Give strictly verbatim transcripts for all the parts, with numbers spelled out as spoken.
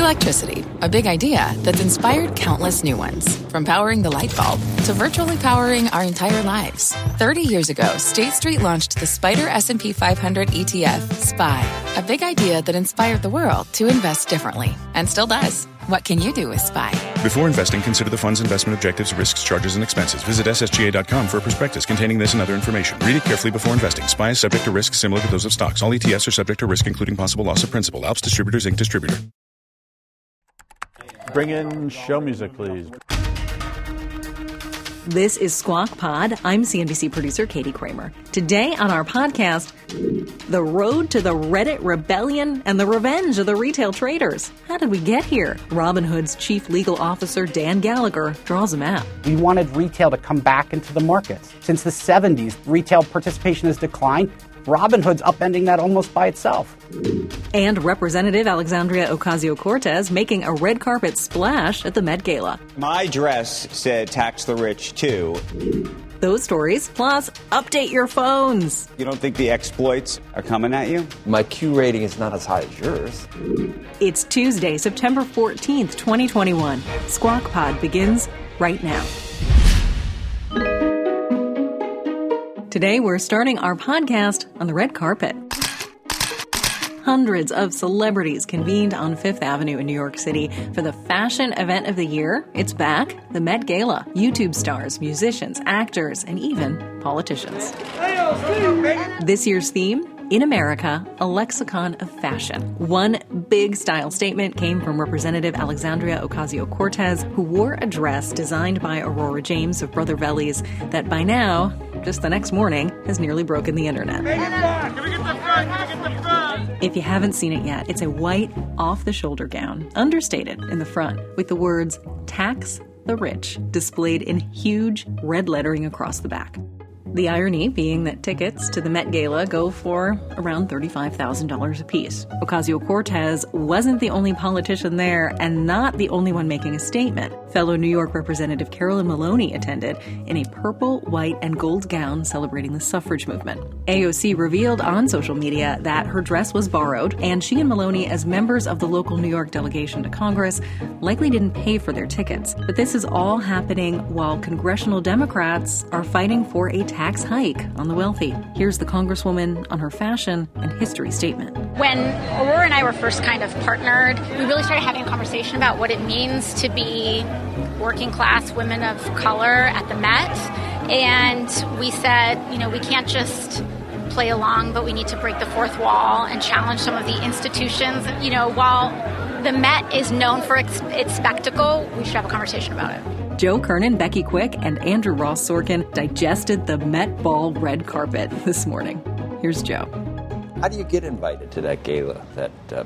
Electricity, a big idea that's inspired countless new ones. From powering the light bulb to virtually powering our entire lives. thirty years ago, State Street launched the Spider S and P five hundred E T F, S P Y, a big idea that inspired the world to invest differently, and still does. What can you do with S P Y? Before investing, consider the fund's investment objectives, risks, charges, and expenses. Visit S S G A dot com for a prospectus containing this and other information. Read it carefully before investing. S P Y is subject to risks similar to those of stocks. All E T Fs are subject to risk, including possible loss of principal. Alps Distributors, Incorporated distributor. Bring in show music, please. This is Squawk Pod. I'm C N B C producer Katie Kramer. Today on our podcast, the road to the Reddit rebellion and the revenge of the retail traders. How did we get here? Robinhood's chief legal officer, Dan Gallagher, draws a map. We wanted retail to come back into the markets. Since the seventies, retail participation has declined. Robinhood's upending that almost by itself. And Representative Alexandria Ocasio-Cortez making a red carpet splash at the Met Gala. My dress said tax the rich, too. Those stories, plus update your phones. You don't think the exploits are coming at you? My Q rating is not as high as yours. It's Tuesday, September fourteenth, twenty twenty-one. Squawk Pod begins right now. Today, we're starting our podcast on the red carpet. Hundreds of celebrities convened on Fifth Avenue in New York City for the fashion event of the year. It's back, the Met Gala. YouTube stars, musicians, actors, and even politicians. This year's theme, In America, a lexicon of fashion. One big style statement came from Representative Alexandria Ocasio-Cortez, who wore a dress designed by Aurora James of Brother Vellies that by now, just the next morning, has nearly broken the internet. Can we get the front? Can we get the front? If you haven't seen it yet, it's a white, off-the-shoulder gown, understated in the front, with the words, "Tax the Rich," displayed in huge red lettering across the back. The irony being that tickets to the Met Gala go for around thirty-five thousand dollars apiece. Ocasio-Cortez wasn't the only politician there and not the only one making a statement. Fellow New York Representative Carolyn Maloney attended in a purple, white, and gold gown celebrating the suffrage movement. A O C revealed on social media that her dress was borrowed, and she and Maloney, as members of the local New York delegation to Congress, likely didn't pay for their tickets. But this is all happening while congressional Democrats are fighting for a tax hike on the wealthy. Here's the Congresswoman on her fashion and history statement. When Aurora and I were first kind of partnered, we really started having a conversation about what it means to be working class women of color at the Met. And we said, you know, we can't just play along, but we need to break the fourth wall and challenge some of the institutions. You know, while the Met is known for its, its spectacle, we should have a conversation about it. Joe Kernan, Becky Quick, and Andrew Ross Sorkin digested the Met Ball red carpet this morning. Here's Joe. How do you get invited to that gala? That uh,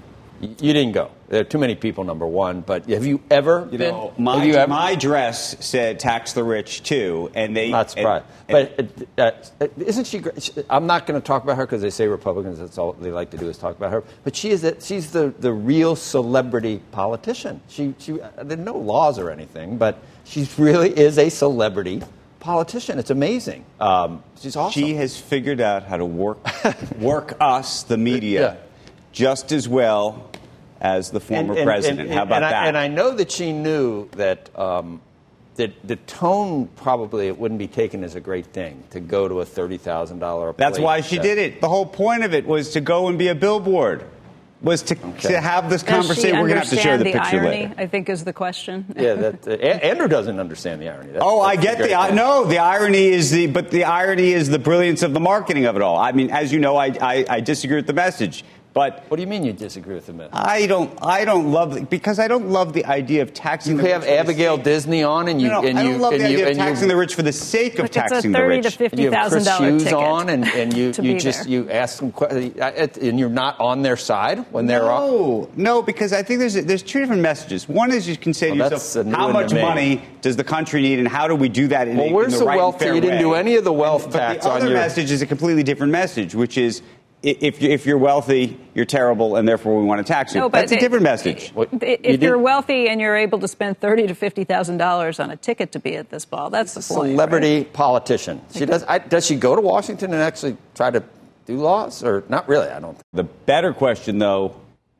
you didn't go. There are too many people, number one. But have you ever you been? Know, my, you ever? my dress said "tax the rich" too, and they not surprised. And, and, but uh, isn't she great? I'm not going to talk about her because they say Republicans. That's all they like to do is talk about her. But she is. A, she's the, the real celebrity politician. She she. There are no laws or anything, but she really is a celebrity politician. It's amazing. Um, she's awesome. She has figured out how to work work us, the media, yeah. just as well as the former and, and, president. And, how about and that? I, and I know that she knew that um, that the tone probably it wouldn't be taken as a great thing to go to a thirty thousand dollars. That's why she did it. The whole point of it was to go and be a billboard. Was to, okay. to have this conversation. We're going to have to share the, the picture irony, later. I think is the question. Yeah, that, uh, Andrew doesn't understand the irony. That's, oh, that's I get the I, no. The irony is the but the irony is the brilliance of the marketing of it all. I mean, as you know, I I, I disagree with the message. But what do you mean you disagree with the message? I don't. I don't love because I don't love the idea of taxing. You the have rich Abigail Disney on, and you no, no, and I don't you love and the you idea and of taxing you, the rich for the sake of Look, taxing it's a thirty the rich. to fifty thousand dollar ticket on, and, and you to you just there. you ask them, and you're not on their side when they're off. No, no, because I think there's there's two different messages. One is you can say well, to yourself, how much to money does the country need, and how do we do that in, well, a, where's in the, the right wealth? and fair You didn't way? do any of the wealth and, tax but the on other your message is a completely different message, which is if you, if you're wealthy, you're terrible, and therefore we want to tax you. No, That's it, a different message. It, it, if you you're wealthy and you're able to spend thirty to fifty thousand dollars on a ticket to be at this ball, that's She's the a point. Celebrity right? politician. She does. I, does she go to Washington and actually try to do laws, or not really? I don't. The better question, though,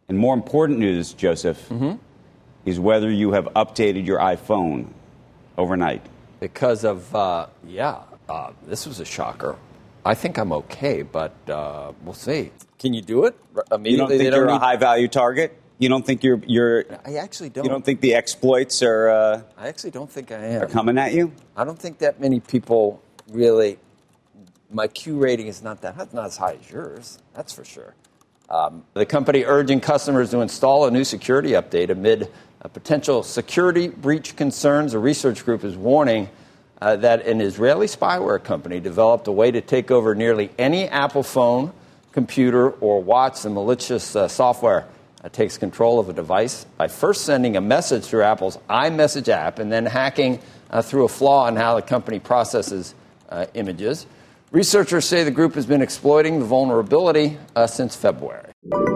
And more important news, Joseph, mm-hmm. is whether you have updated your iPhone overnight. Because of, uh, yeah, uh, this was a shocker. I think I'm okay, but uh, we'll see. Can you do it immediately? You don't think they you're don't a need... high-value target? You don't think you're... you're I actually don't. You don't think the exploits are... Uh, I actually don't think I am. Are coming at you? I don't think that many people really... My Q rating is not that... not as high as yours, that's for sure. Um, the company urging customers to install a new security update amid uh, potential security breach concerns. A research group is warning uh, that an Israeli spyware company developed a way to take over nearly any Apple phone, computer, or watch. The malicious uh, software uh, takes control of a device by first sending a message through Apple's iMessage app and then hacking uh, through a flaw in how the company processes uh, images. Researchers say the group has been exploiting the vulnerability uh, since February.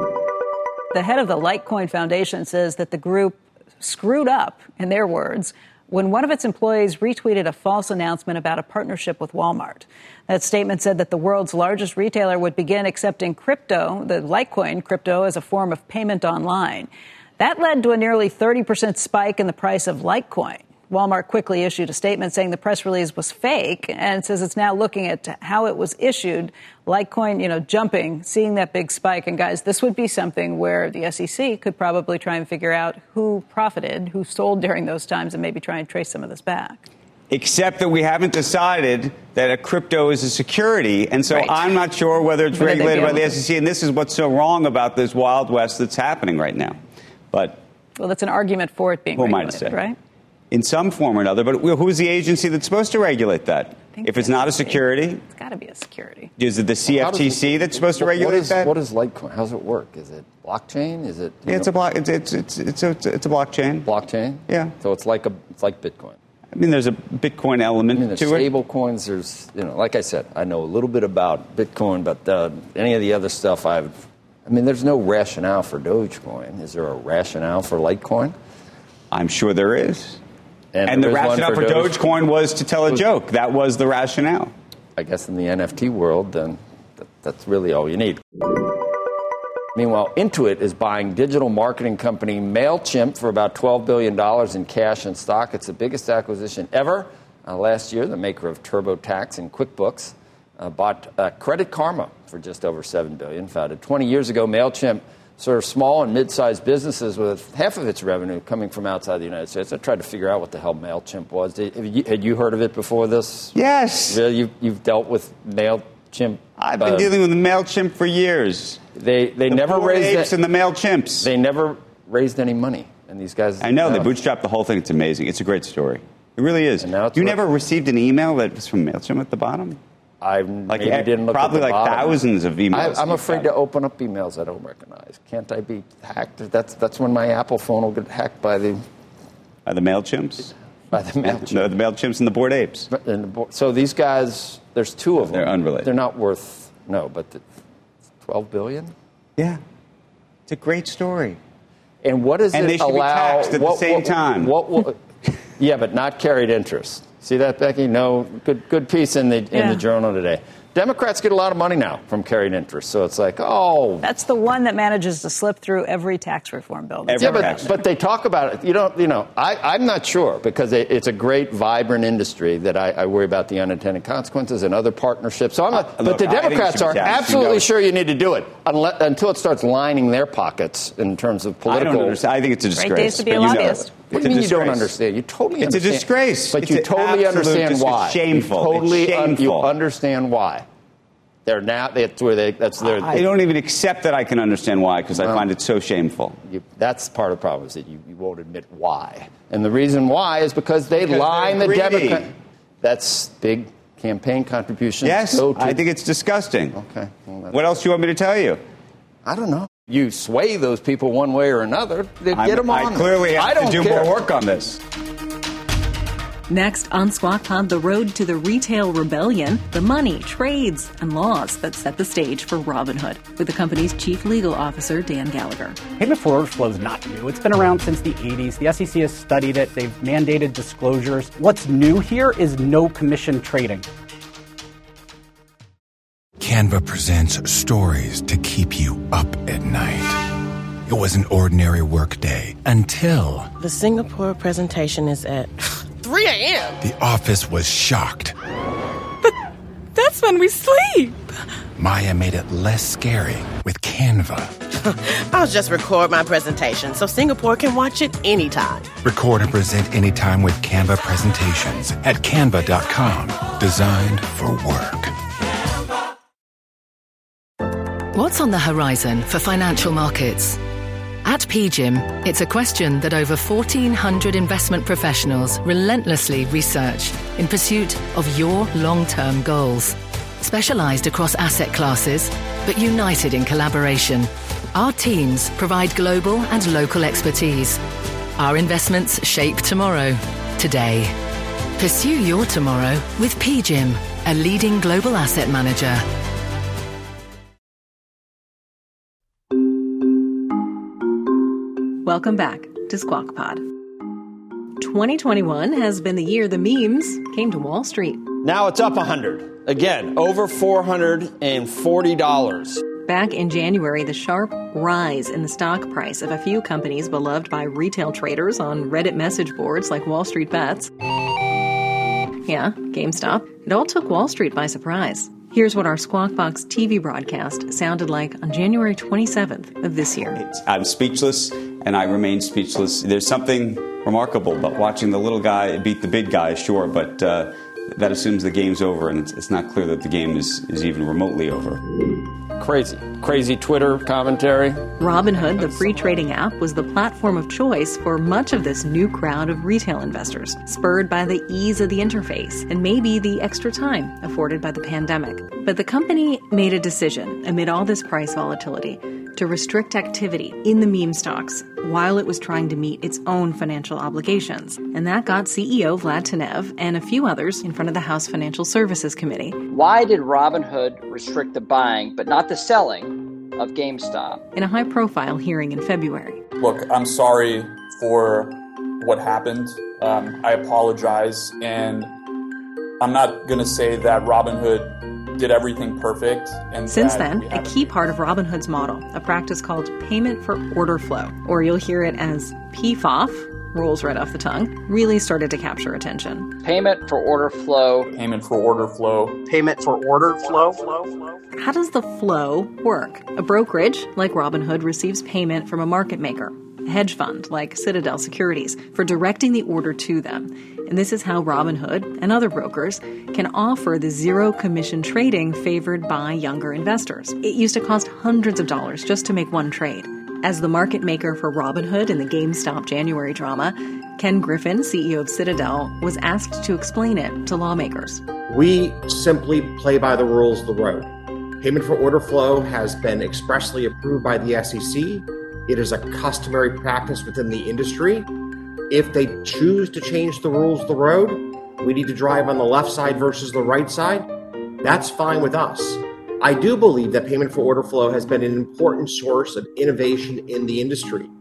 The head of the Litecoin Foundation says that the group screwed up, in their words, when one of its employees retweeted a false announcement about a partnership with Walmart. That statement said that the world's largest retailer would begin accepting crypto, the Litecoin crypto, as a form of payment online. That led to a nearly thirty percent spike in the price of Litecoin. Walmart quickly issued a statement saying the press release was fake and says it's now looking at how it was issued. Litecoin, you know, jumping, seeing that big spike. And guys, this would be something where the S E C could probably try and figure out who profited, who sold during those times, and maybe try and trace some of this back. Except that we haven't decided that a crypto is a security. And so right. I'm not sure whether it's Whether regulated by the to... S E C. And this is what's so wrong about this Wild West that's happening right now. But well, that's an argument for it being who regulated, might say? Right? In some form or another. But who's the agency that's supposed to regulate that? If it's not a security? It's got to be a security. Is it the C F T C it, that's supposed to what, regulate what is, that? What is Litecoin? How does it work? Is it blockchain? Is it? Yeah, it's a block. It's it's it's it's a, it's a blockchain. Blockchain. Yeah. So it's like a it's like Bitcoin. I mean, there's a Bitcoin element I mean, there's to stable it. coins. There's you know, like I said, I know a little bit about Bitcoin, but uh, any of the other stuff I've. I mean, there's no rationale for Dogecoin. Is there a rationale for Litecoin? I'm sure there is. And, and the rationale for, for Doge, Dogecoin was to tell a joke. That was the rationale. I guess in the N F T world, then that, that's really all you need. Meanwhile, Intuit is buying digital marketing company MailChimp for about twelve billion dollars in cash and stock. It's the biggest acquisition ever. Uh, last year, the maker of TurboTax and QuickBooks uh, bought uh, Credit Karma for just over seven billion dollars. Founded twenty years ago, MailChimp serves small and mid-sized businesses with half of its revenue coming from outside the United States. I tried to figure out what the hell MailChimp was. Did, have you, had you heard of it before this? Yes. Really? You've, you've dealt with MailChimp? I've been uh, dealing with MailChimp for years. They they the never Bored raised Apes it, and the MailChimps. They never raised any money. And these guys... I know. Uh, they bootstrapped the whole thing. It's amazing. It's a great story. It really is. And now it's you worth- never received an email that was from MailChimp at the bottom? I like, maybe didn't look probably at the like bottom. thousands of emails. I, I'm afraid to open up emails I don't recognize. Can't I be hacked? That's that's when my Apple phone will get hacked by the by the MailChimps. By the MailChimp. No, the MailChimps and the Bored Apes. And the, so these guys, there's two of them. They're unrelated. They're not worth no, but the, twelve billion. Yeah, it's a great story. And what does and it they should allow? Be taxed at what, the same what, time. What, what, yeah, but not carried interest. See that, Becky? No, good good piece in the in yeah. the Journal today. Democrats get a lot of money now from carried interest, so it's like, oh, that's the one that manages to slip through every tax reform bill. Every yeah, but, tax. but they talk about it. You don't, you know, I, I'm not sure because it, it's a great, vibrant industry that I, I worry about the unintended consequences and other partnerships. So I'm not, uh, but look, the Democrats are absolutely you know. sure you need to do it unless, until it starts lining their pockets in terms of political. I don't understand. I think it's a disgrace. Great days to be a but lobbyist. You know, What do you mean you don't understand? You totally it's understand. It's a disgrace. But it's you totally understand dis- why. It's shameful. You totally it's shameful. Un- you understand why. They're now. That's where they. That's their. I don't even accept that I can understand why because well, I find it so shameful. You, that's part of the problem is that you, you won't admit why, and the reason why is because they because line the greedy. Democrat. That's big campaign contributions. Yes, go to, I think it's disgusting. Okay. Well, what else do you want me to tell you? I don't know. You sway those people one way or another. They get them on. I clearly have I don't to do care. more work on this. Next on Squawk Pod, the road to the retail rebellion, the money, trades, and laws that set the stage for Robinhood, with the company's chief legal officer, Dan Gallagher. Payment for order flow is not new. It's been around since the eighties. The S E C has studied it. They've mandated disclosures. What's new here is no commission trading. Canva presents stories to keep you up at night. it was an ordinary workday until... The Singapore presentation is at three a.m. The office was shocked. But that's when we sleep. Maya made it less scary with Canva. I'll just record my presentation so Singapore can watch it anytime. Record and present anytime with Canva presentations at canva dot com. Designed for work. What's on the horizon for financial markets? At P G I M, it's a question that over fourteen hundred investment professionals relentlessly research in pursuit of your long-term goals. Specialized across asset classes, but united in collaboration, our teams provide global and local expertise. Our investments shape tomorrow, today. Pursue your tomorrow with P G I M, a leading global asset manager. Welcome back to Squawk Pod. twenty twenty-one has been the year the memes came to Wall Street. Now it's up one hundred. Again, over four hundred forty dollars. Back in January, the sharp rise in the stock price of a few companies beloved by retail traders on Reddit message boards like Wall Street Bets. Yeah, GameStop. It all took Wall Street by surprise. Here's what our Squawk Box T V broadcast sounded like on January twenty-seventh of this year. I'm speechless, and I remain speechless. There's something remarkable about watching the little guy beat the big guy, sure, but uh, that assumes the game's over, and it's, it's not clear that the game is, is even remotely over. Crazy. Crazy Twitter commentary. Robinhood, the free trading app, was the platform of choice for much of this new crowd of retail investors, spurred by the ease of the interface and maybe the extra time afforded by the pandemic. But the company made a decision amid all this price volatility to restrict activity in the meme stocks while it was trying to meet its own financial obligations. And that got C E O Vlad Tenev and a few others in front of the House Financial Services Committee. Why did Robinhood restrict the buying but not the selling of GameStop? In a high-profile hearing in February. Look, I'm sorry for what happened. Um, I apologize, and I'm not going to say that Robinhood did everything perfect. And since then, a key part of Robinhood's model, a practice called payment for order flow, or you'll hear it as P F O F, rolls right off the tongue, really started to capture attention. Payment for order flow. Payment for order flow. Payment for order flow. How does the flow work? A brokerage, like Robinhood, receives payment from a market maker, a hedge fund, like Citadel Securities, for directing the order to them. And this is how Robinhood and other brokers can offer the zero commission trading favored by younger investors. It used to cost hundreds of dollars just to make one trade. As the market maker for Robinhood in the GameStop January drama, Ken Griffin, C E O of Citadel, was asked to explain it to lawmakers. We simply play by the rules of the road. Payment for order flow has been expressly approved by the S E C. It is a customary practice within the industry. If they choose to change the rules of the road, we need to drive on the left side versus the right side. That's fine with us. I do believe that payment for order flow has been an important source of innovation in the industry.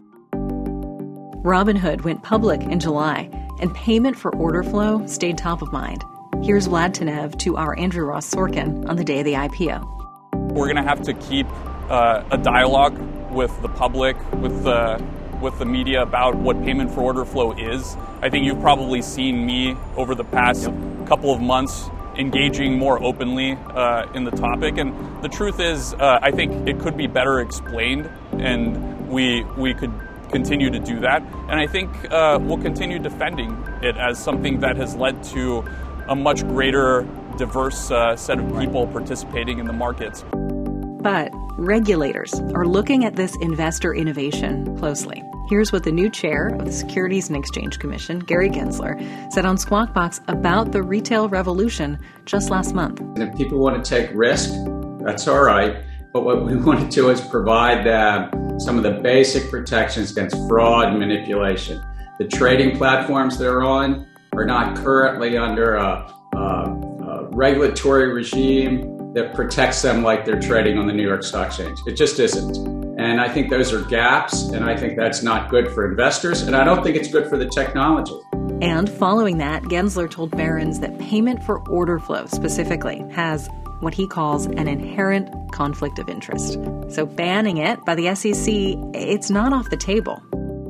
Robinhood went public in July, and payment for order flow stayed top of mind. Here's Vlad Tenev to our Andrew Ross Sorkin on the day of the I P O. We're going to have to keep uh, a dialogue with the public, with the with the media about what payment for order flow is. I think you've probably seen me over the past yep. couple of months engaging more openly uh, in the topic. And the truth is, uh, I think it could be better explained, and we we could continue to do that. And I think uh, we'll continue defending it as something that has led to a much greater, diverse uh, set of people participating in the markets. But regulators are looking at this investor innovation closely. Here's what the new chair of the Securities and Exchange Commission, Gary Gensler, said on Squawk Box about the retail revolution just last month. And if people want to take risk, that's all right. But what we want to do is provide them some of the basic protections against fraud and manipulation. The trading platforms they're on are not currently under a, a, a regulatory regime that protects them like they're trading on the New York Stock Exchange. It just isn't. And I think those are gaps, and I think that's not good for investors, and I don't think it's good for the technology. And following that, Gensler told Barron's that payment for order flow specifically has what he calls an inherent conflict of interest. So banning it by the S E C, it's not off the table.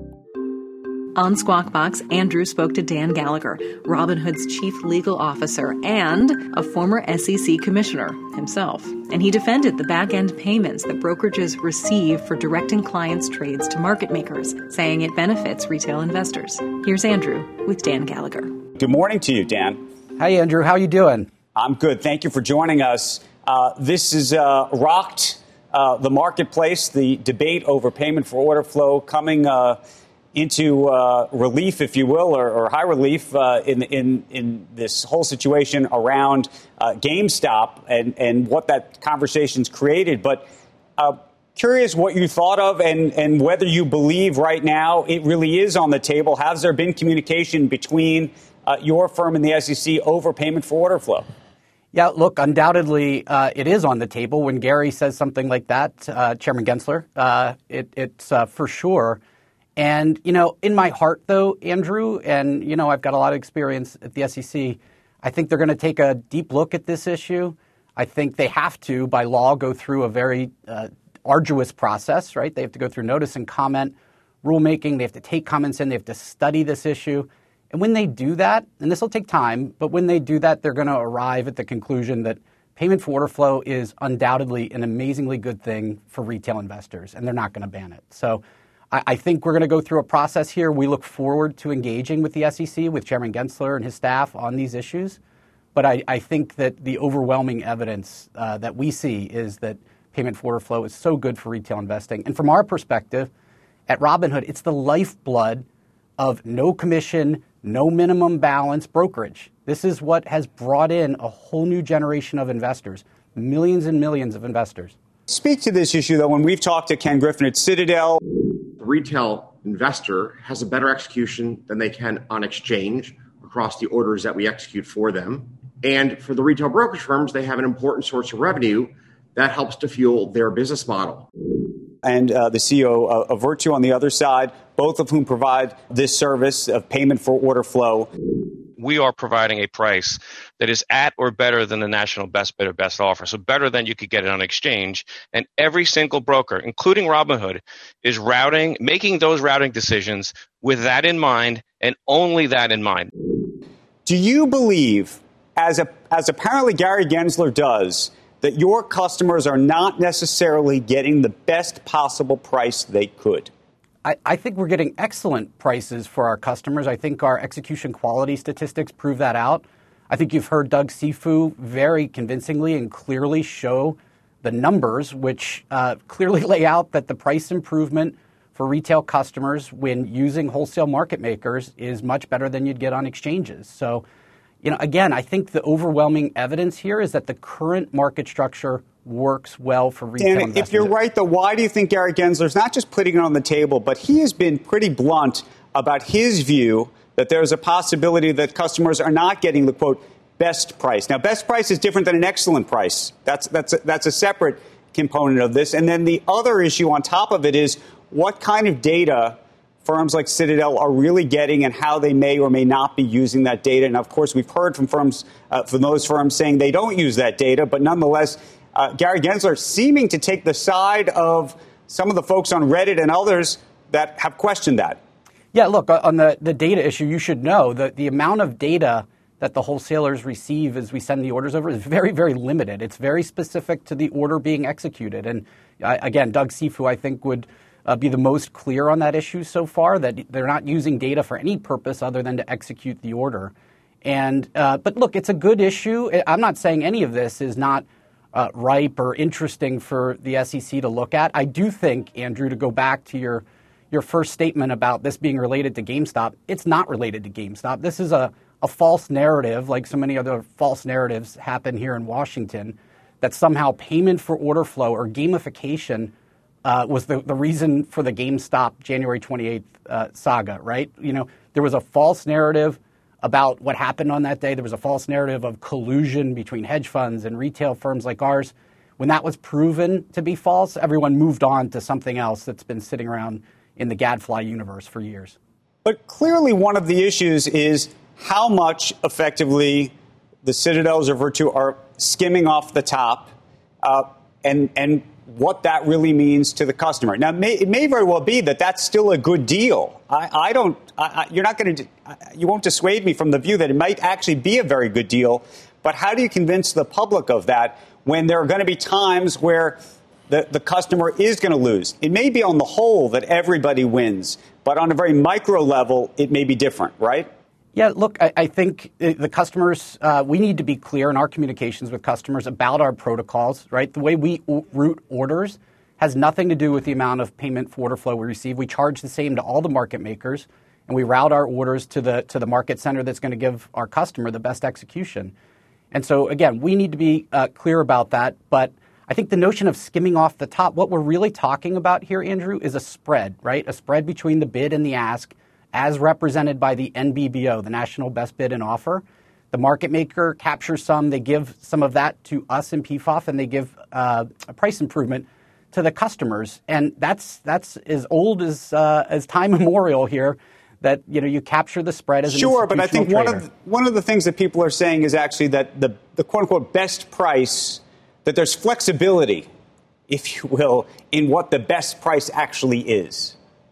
On Squawk Box, Andrew spoke to Dan Gallagher, Robinhood's chief legal officer and a former S E C commissioner himself. And he defended the back-end payments that brokerages receive for directing clients' trades to market makers, saying it benefits retail investors. Here's Andrew with Dan Gallagher. Good morning to you, Dan. Hey, Andrew. How you doing? I'm good. Thank you for joining us. Uh, this has uh, rocked uh, the marketplace, the debate over payment for order flow coming uh, into uh, relief, if you will, or, or high relief uh, in, in in this whole situation around uh, GameStop and, and what that conversation's created. But uh, curious what you thought of and, and whether you believe right now it really is on the table. Has there been communication between uh, your firm and the S E C over payment for order flow? Yeah, look, undoubtedly uh, it is on the table. When Gary says something like that, uh, Chairman Gensler, uh, it, it's uh, for sure. And, you know, in my heart, though, Andrew, and, you know, I've got a lot of experience at the S E C, I think they're going to take a deep look at this issue. I think they have to, by law, go through a very uh, arduous process, right? They have to go through notice and comment rulemaking. They have to take comments in. They have to study this issue. And when they do that, and this will take time, but when they do that, they're going to arrive at the conclusion that payment for order flow is undoubtedly an amazingly good thing for retail investors, and they're not going to ban it. So I, I think we're going to go through a process here. We look forward to engaging with the S E C, with Chairman Gensler and his staff on these issues. But I, I think that the overwhelming evidence uh, that we see is that payment for order flow is so good for retail investing. And from our perspective at Robinhood, it's the lifeblood of no commission, no minimum balance brokerage. This is what has brought in a whole new generation of investors, millions and millions of investors. Speak to this issue, though, when we've talked to Ken Griffin at Citadel. The retail investor has a better execution than they can on exchange across the orders that we execute for them. And for the retail brokerage firms, they have an important source of revenue that helps to fuel their business model. And uh, the C E O uh, of Virtu on the other side, both of whom provide this service of payment for order flow. We are providing a price that is at or better than the national best bid or best offer, so better than you could get it on exchange. And every single broker, including Robinhood, is routing, making those routing decisions with that in mind and only that in mind. Do you believe, as a, as apparently Gary Gensler does, that your customers are not necessarily getting the best possible price they could? I, I think we're getting excellent prices for our customers. I think our execution quality statistics prove that out. I think you've heard Doug Cifu very convincingly and clearly show the numbers, which uh, clearly lay out that the price improvement for retail customers when using wholesale market makers is much better than you'd get on exchanges. So, you know, again, I think the overwhelming evidence here is that the current market structure works well for retail Dan, investors. if you're right, though, why do you think Gary Gensler's not just putting it on the table, but he has been pretty blunt about his view that there's a possibility that customers are not getting the, quote, best price. Now, best price is different than an excellent price. That's, that's, a, that's a separate component of this. And then the other issue on top of it is what kind of data firms like Citadel are really getting and how they may or may not be using that data. And, of course, we've heard from firms, uh, from those firms saying they don't use that data. But nonetheless, uh, Gary Gensler seeming to take the side of some of the folks on Reddit and others that have questioned that. Yeah, look, on the, the data issue, you should know that the amount of data that the wholesalers receive as we send the orders over is very, very limited. It's very specific to the order being executed. And, uh, again, Doug Cifu, I think, would Uh, be the most clear on that issue so far, that they're not using data for any purpose other than to execute the order. And uh, but look, it's a good issue. I'm not saying any of this is not uh, ripe or interesting for the S E C to look at. I do think, Andrew, to go back to your your first statement about this being related to GameStop, it's not related to GameStop. This is a, a false narrative, like so many other false narratives happen here in Washington, that somehow payment for order flow or gamification Uh, was the, the reason for the GameStop January twenty-eighth uh, saga, right? You know, there was a false narrative about what happened on that day. There was a false narrative of collusion between hedge funds and retail firms like ours. When that was proven to be false, everyone moved on to something else that's been sitting around in the gadfly universe for years. But clearly one of the issues is how much effectively the Citadels or Virtu are skimming off the top, uh, and and what that really means to the customer. Now, may, it may very well be that that's still a good deal. I, I don't. I, I, you're not going to. You won't dissuade me from the view that it might actually be a very good deal. But how do you convince the public of that when there are going to be times where the, the customer is going to lose? It may be on the whole that everybody wins, but on a very micro level, it may be different, right? Yeah, look, I, I think the customers, uh, we need to be clear in our communications with customers about our protocols, right? The way we o- route orders has nothing to do with the amount of payment for order flow we receive. We charge the same to all the market makers, and we route our orders to the to the market center that's going to give our customer the best execution. And so, again, we need to be uh, clear about that. But I think the notion of skimming off the top, what we're really talking about here, Andrew, is a spread, right? A spread between the bid and the ask, as represented by the N B B O, the National Best Bid and Offer. The market maker captures some. They give some of that to us in P F O F, and they give uh, a price improvement to the customers. And that's that's as old as uh, as time immemorial here, that, you know, you capture the spread as an Sure, but I think trader. one of the, one of the things that people are saying is actually that the, the quote-unquote best price, that there's flexibility, if you will, in what the best price actually is.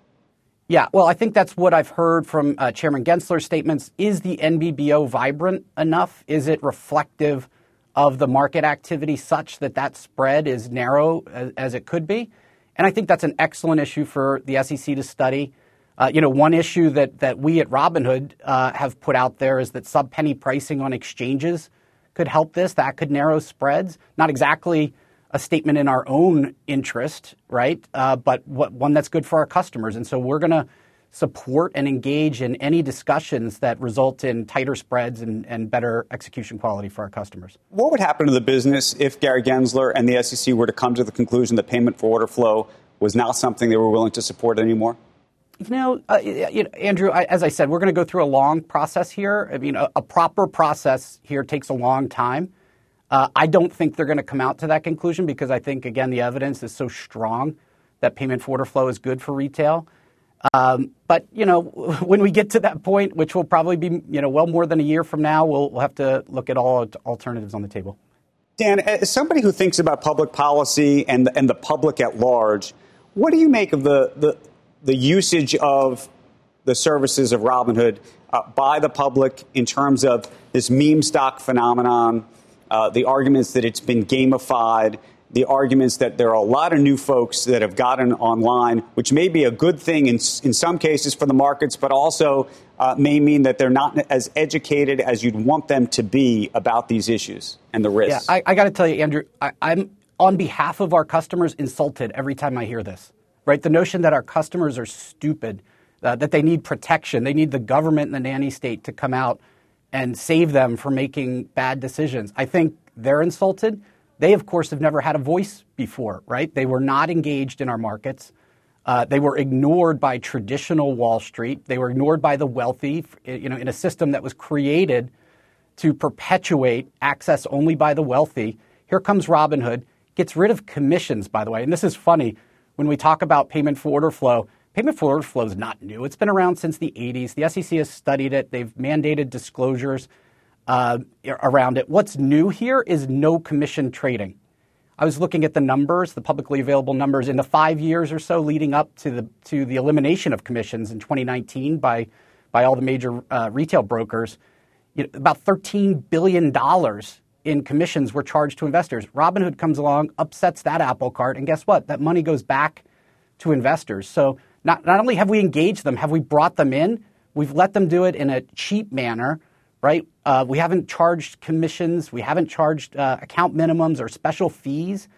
Yeah, well, I think that's what I've heard from uh, Chairman Gensler's statements. Is the N B B O vibrant enough? Is it reflective of the market activity such that that spread is narrow as, as it could be? And I think that's an excellent issue for the S E C to study. Uh, you know, one issue that, that we at Robinhood uh, have put out there is that sub-penny pricing on exchanges could help this. That could narrow spreads. Not exactly a statement in our own interest, right? Uh, but what, one that's good for our customers. And so we're going to support and engage in any discussions that result in tighter spreads and, and better execution quality for our customers. What would happen to the business if Gary Gensler and the S E C were to come to the conclusion that payment for order flow was not something they were willing to support anymore? You know, uh, you know Andrew, I, as I said, we're going to go through a long process here. I mean, a, a proper process here takes a long time. Uh, I don't think they're going to come out to that conclusion because I think, again, the evidence is so strong that payment for order flow is good for retail. Um, but, you know, when we get to that point, which will probably be, you know, well more than a year from now, we'll, we'll have to look at all alternatives on the table. Dan, as somebody who thinks about public policy and the, and the public at large, what do you make of the the the usage of the services of Robinhood uh, by the public in terms of this meme stock phenomenon, uh, the arguments that it's been gamified, the arguments that there are a lot of new folks that have gotten online, which may be a good thing in, in some cases for the markets, but also uh, may mean that they're not as educated as you'd want them to be about these issues and the risks. Yeah, I, I got to tell you, Andrew, I, I'm on behalf of our customers insulted every time I hear this. Right, the notion that our customers are stupid, uh, that they need protection, they need the government and the nanny state to come out and save them from making bad decisions. I think they're insulted. They, of course, have never had a voice before, right? They were not engaged in our markets. Uh, they were ignored by traditional Wall Street. They were ignored by the wealthy, you know, in a system that was created to perpetuate access only by the wealthy. Here comes Robinhood, gets rid of commissions, by the way, and this is funny. When we talk about payment for order flow, payment for order flow is not new. It's been around since the eighties. The S E C has studied it. They've mandated disclosures uh, around it. What's new here is no commission trading. I was looking at the numbers, the publicly available numbers in the five years or so leading up to the to the elimination of commissions in twenty nineteen by by all the major uh, retail brokers. You know, about thirteen billion dollars in commissions were charged to investors. Robinhood comes along, upsets that apple cart, and guess what? That money goes back to investors. So not, not only have we engaged them, have we brought them in, we've let them do it in a cheap manner, right? Uh, we haven't charged commissions. We haven't charged uh, account minimums or special fees.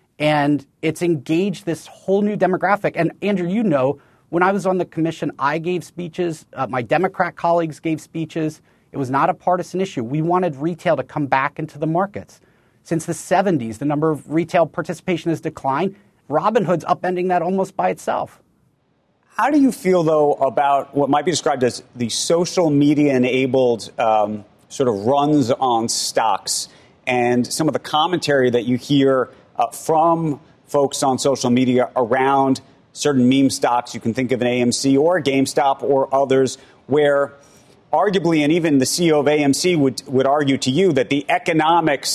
And it's engaged this whole new demographic. And Andrew, you know, when I was on the commission, I gave speeches. Uh, my Democrat colleagues gave speeches. It was not a partisan issue. We wanted retail to come back into the markets. Since the seventies, the number of retail participation has declined. Robinhood's upending that almost by itself. How do you feel, though, about what might be described as the social media-enabled um, sort of runs on stocks and some of the commentary that you hear uh, from folks on social media around certain meme stocks? You can think of an A M C or a GameStop or others where arguably, and even the C E O of A M C would, would argue to you that the economics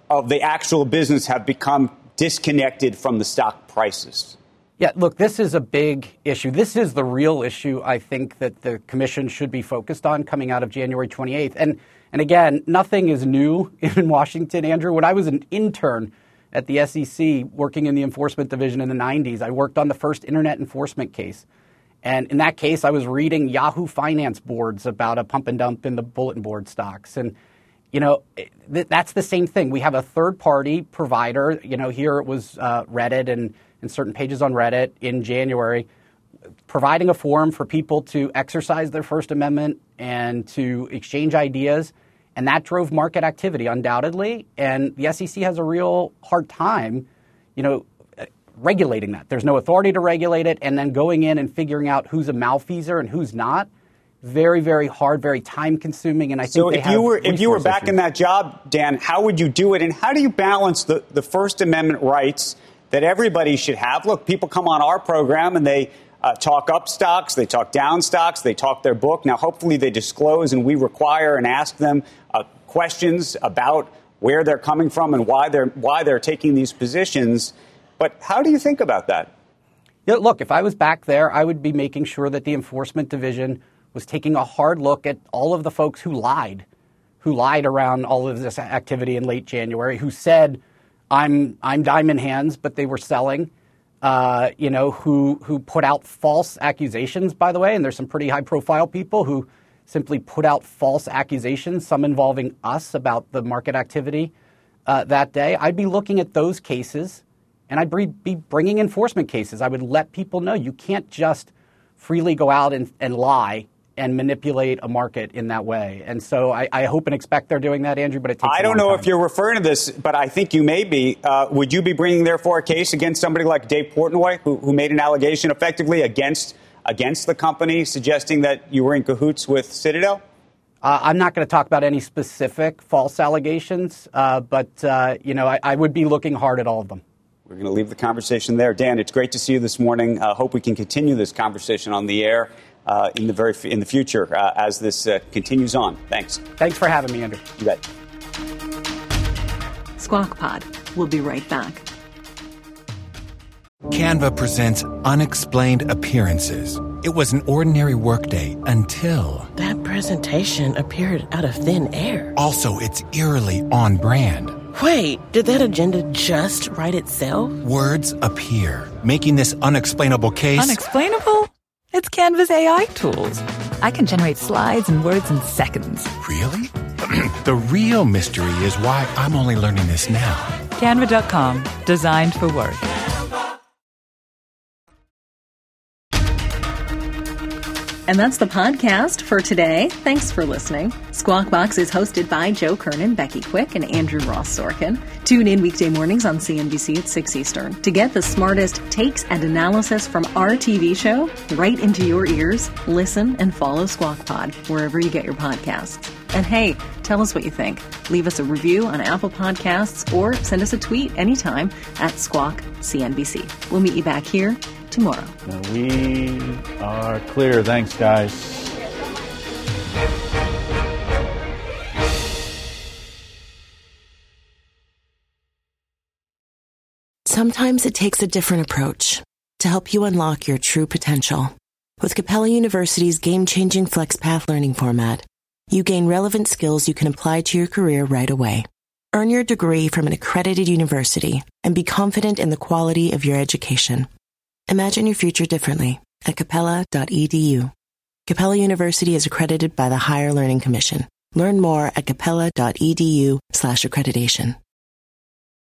of the actual business have become disconnected from the stock prices? Yeah, look, this is a big issue. This is the real issue, I think, that the commission should be focused on coming out of January twenty-eighth. And and again, nothing is new in Washington, Andrew. When I was an intern at the S E C working in the enforcement division in the nineties, I worked on the first internet enforcement case. And in that case, I was reading Yahoo Finance boards about a pump and dump in the bulletin board stocks. And You know, th- that's the same thing. We have a third-party provider. You know, here it was uh, Reddit and, and certain pages on Reddit in January, providing a forum for people to exercise their First Amendment and to exchange ideas. And that drove market activity, undoubtedly. And the S E C has a real hard time, you know, regulating that. There's no authority to regulate it. And then going in and figuring out who's a malfeasor and who's not. Very, very hard, very time-consuming, and I think so. They if have you were if you were back issues. in that job, Dan, how would you do it? And how do you balance the, the First Amendment rights that everybody should have? Look, people come on our program and they uh, talk up stocks, they talk down stocks, they talk their book. Now, hopefully, they disclose, and we require and ask them uh, questions about where they're coming from and why they're why they're taking these positions. But how do you think about that? Yeah, look, if I was back there, I would be making sure that the enforcement division was taking a hard look at all of the folks who lied, who lied around all of this activity in late January, who said, I'm I'm diamond hands, but they were selling, uh, you know, who who put out false accusations, by the way, and there's some pretty high-profile people who simply put out false accusations, some involving us about the market activity uh, that day. I'd be looking at those cases, and I'd be bringing enforcement cases. I would let people know you can't just freely go out and, and lie and manipulate a market in that way. And so I, I hope and expect they're doing that, Andrew, but it takes I a don't long know time. if you're referring to this, but I think you may be. Uh, would you be bringing, therefore, a case against somebody like Dave Portnoy, who, who made an allegation effectively against against the company, suggesting that you were in cahoots with Citadel? Uh, I'm not going to talk about any specific false allegations, uh, but, uh, you know, I, I would be looking hard at all of them. We're going to leave the conversation there. Dan, it's great to see you this morning. I uh, hope we can continue this conversation on the air uh, in the very f- in the future uh, as this uh, continues on. Thanks. Thanks for having me, Andrew. You bet. Squawk Pod. We'll be right back. Canva presents Unexplained Appearances. It was an ordinary workday until... That presentation appeared out of thin air. Also, it's eerily on brand. Wait, did that agenda just write itself? Words appear, making this unexplainable case... Unexplainable? It's Canva's A I tools. I can generate slides and words in seconds. Really? The real mystery is why I'm only learning this now. Canva dot com. Designed for work. And that's the podcast for today. Thanks for listening. Squawk Box is hosted by Joe Kernan, Becky Quick, and Andrew Ross Sorkin. Tune in weekday mornings on C N B C at six Eastern to get the smartest takes and analysis from our T V show right into your ears. Listen and follow Squawk Pod wherever you get your podcasts. And hey, tell us what you think. Leave us a review on Apple Podcasts or send us a tweet anytime at Squawk C N B C. We'll meet you back here tomorrow. We are clear. Thanks, guys. Sometimes it takes a different approach to help you unlock your true potential. With Capella University's game-changing FlexPath learning format, you gain relevant skills you can apply to your career right away. Earn your degree from an accredited university and be confident in the quality of your education. Imagine your future differently at capella dot e d u. Capella University is accredited by the Higher Learning Commission. Learn more at capella dot e d u slash accreditation.